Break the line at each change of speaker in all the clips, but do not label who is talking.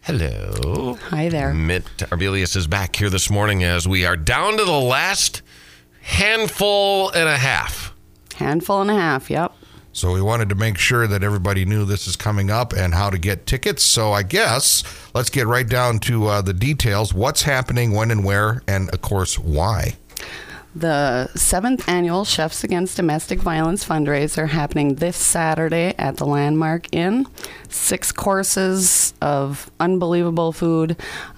Hello.
Hi there.
Mitt Arbelius is back here this morning as we are down to the last handful and a half.
Handful and a half, yep.
So we wanted to make sure that everybody knew this is coming up and how to get tickets. So I guess let's get right down to the details. What's happening, when and where, and of course, why.
The 7th annual Chefs Against Domestic Violence fundraiser happening this Saturday at the Landmark Inn. 6 courses of unbelievable food.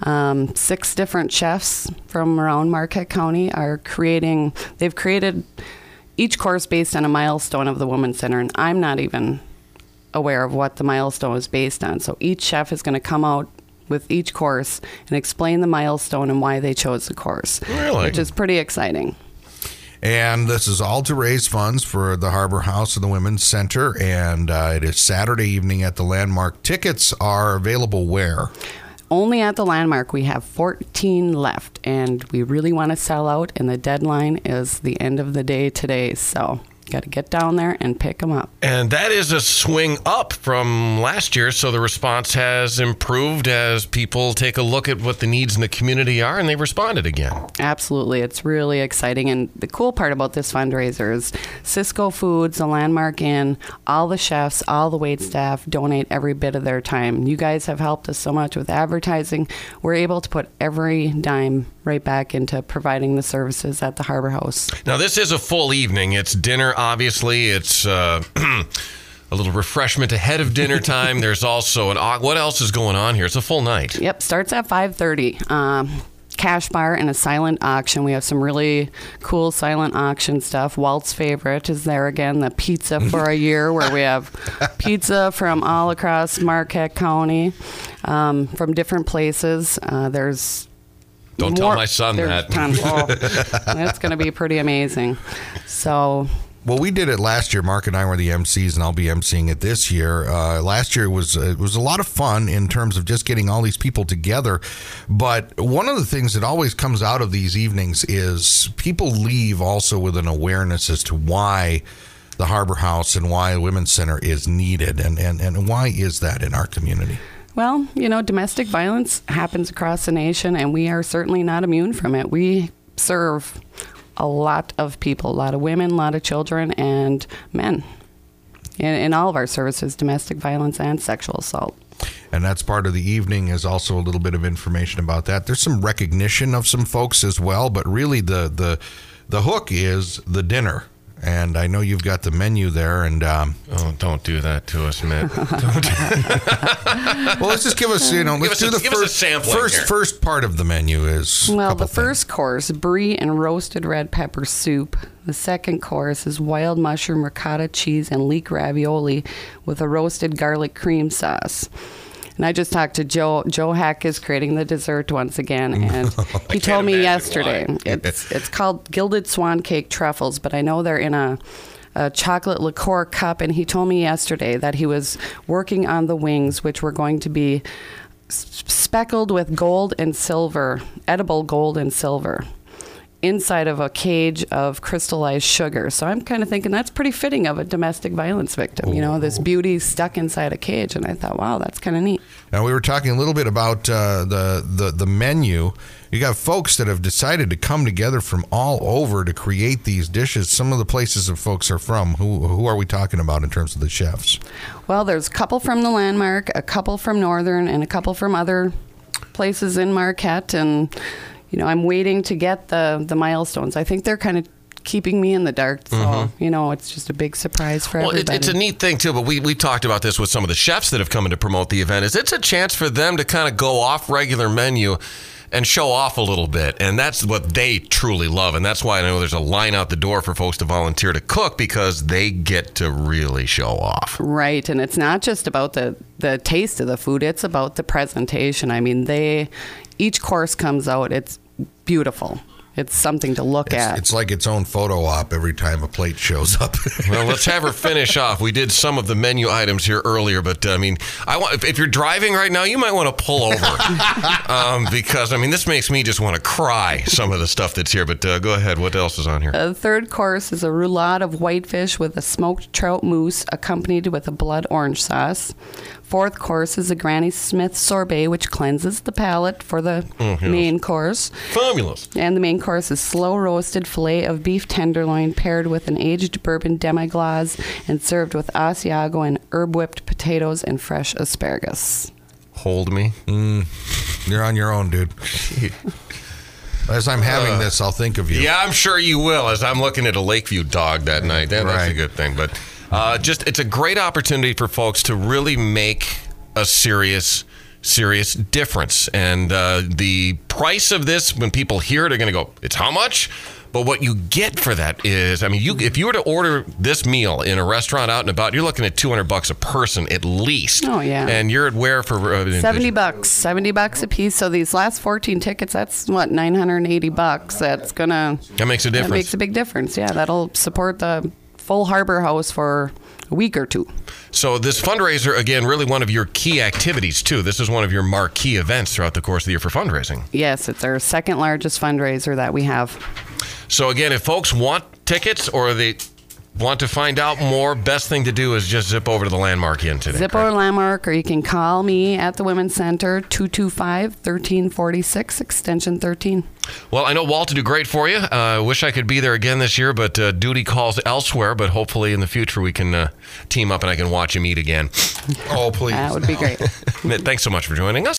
6 different chefs from around Marquette County they've created each course based on a milestone of the Women's Center, and I'm not even aware of what the milestone is based on. So each chef is going to come out with each course and explain the milestone and why they chose the course.
Really?
Which is pretty exciting.
And this is all to raise funds for the Harbor House and the Women's Center, and it is Saturday evening at the Landmark. Tickets are available where?
Only at the Landmark. We have 14 left, and we really want to sell out, and the deadline is the end of the day today, so got to get down there and pick them up.
And that is a swing up from last year, so the response has improved as people take a look at what the needs in the community are, and they've responded again.
Absolutely. It's really exciting. And the cool part about this fundraiser is Cisco Foods, the Landmark Inn, all the chefs, all the wait staff donate every bit of their time. You guys have helped us so much with advertising. We're able to put every dime right back into providing the services at the Harbor House.
Now, this is a full evening. It's dinner, obviously. It's a little refreshment ahead of dinner time. There's also what else is going on here? It's a full night.
Yep, starts at 5:30. Cash bar and a silent auction. We have some really cool silent auction stuff. Walt's favorite is there again, the pizza for a year, where we have pizza from all across Marquette County, from different places.
Don't tell my son that.
That's going to be pretty amazing. So...
Well, we did it last year. Mark and I were the MCs, and I'll be MCing it this year. Last year it was a lot of fun in terms of just getting all these people together. But one of the things that always comes out of these evenings is people leave also with an awareness as to why the Harbor House and why the Women's Center is needed, and why is that in our community?
Well, domestic violence happens across the nation, and we are certainly not immune from it. We serve a lot of people, a lot of women, a lot of children, and men in all of our services, domestic violence and sexual assault.
And that's part of the evening is also a little bit of information about that. There's some recognition of some folks as well, but really the hook is the dinner. And I know you've got the menu there, and
oh, don't do that to us, Mitt.
Well, let's just give us, let's do the first part of the menu is.
Well, the first course, brie and roasted red pepper soup. The second course is wild mushroom ricotta cheese and leek ravioli with a roasted garlic cream sauce. And I just talked to Joe. Joe Hack is creating the dessert once again, and he told me yesterday it's called Gilded Swan Cake Truffles, but I know they're in a chocolate liqueur cup, and he told me yesterday that he was working on the wings, which were going to be speckled with gold and silver, edible gold and silver, inside of a cage of crystallized sugar. So I'm kind of thinking that's pretty fitting of a domestic violence victim, this beauty stuck inside a cage. And I thought, wow, that's kind of neat.
Now, we were talking a little bit about the menu. You got folks that have decided to come together from all over to create these dishes. Some of the places that folks are from, who are we talking about in terms of the chefs?
Well, there's a couple from the Landmark, a couple from Northern, and a couple from other places in Marquette. And I'm waiting to get the milestones. I think they're kind of keeping me in the dark. So, it's just a big surprise for everybody.
It's a neat thing, too, but we talked about this with some of the chefs that have come in to promote the event. It's a chance for them to kind of go off regular menu and show off a little bit. And that's what they truly love. And that's why I know there's a line out the door for folks to volunteer to cook, because they get to really show off.
Right. And it's not just about the taste of the food. It's about the presentation. I mean, each course comes out. It's beautiful. it's something to look at.
It's like its own photo op every time a plate shows up.
Well, let's have her finish off. We did some of the menu items here earlier, but I mean, if you're driving right now, you might want to pull over because I mean, this makes me just want to cry. Some of the stuff that's here, but go ahead. What else is on here?
The third course is a roulade of whitefish with a smoked trout mousse accompanied with a blood orange sauce. Fourth course is a Granny Smith sorbet, which cleanses the palate for the main course.
Fabulous.
And the main course is slow roasted filet of beef tenderloin paired with an aged bourbon demi-glace and served with Asiago and herb whipped potatoes and fresh asparagus.
Hold me.
You're on your own, dude. As I'm having this, I'll think of you.
Yeah, I'm sure you will, as I'm looking at a Lakeview dog that night. That's
Right.
a good thing. But it's a great opportunity for folks to really make a serious difference. And the price of this, when people hear it, are going to go, it's how much? But what you get for that is, I mean, if you were to order this meal in a restaurant out and about, you're looking at $200 a person at least.
Oh, yeah.
And you're at where for?
$70 a piece. So these last 14 tickets, that's what, $980.
That makes a difference.
That makes a big difference. Yeah, that'll support the full Harbor House for a week or two.
So this fundraiser, again, really one of your key activities, too. This is one of your marquee events throughout the course of the year for fundraising.
Yes, it's our second largest fundraiser that we have.
So, again, if folks want tickets or they want to find out more, best thing to do is just zip over to the Landmark Inn today.
Zip over Landmark, or you can call me at the Women's Center, 225-1346, extension 13.
Well, I know Walt will do great for you. I wish I could be there again this year, but duty calls elsewhere. But hopefully in the future we can team up and I can watch him eat again.
Oh, please.
That would be great.
Thanks so much for joining us.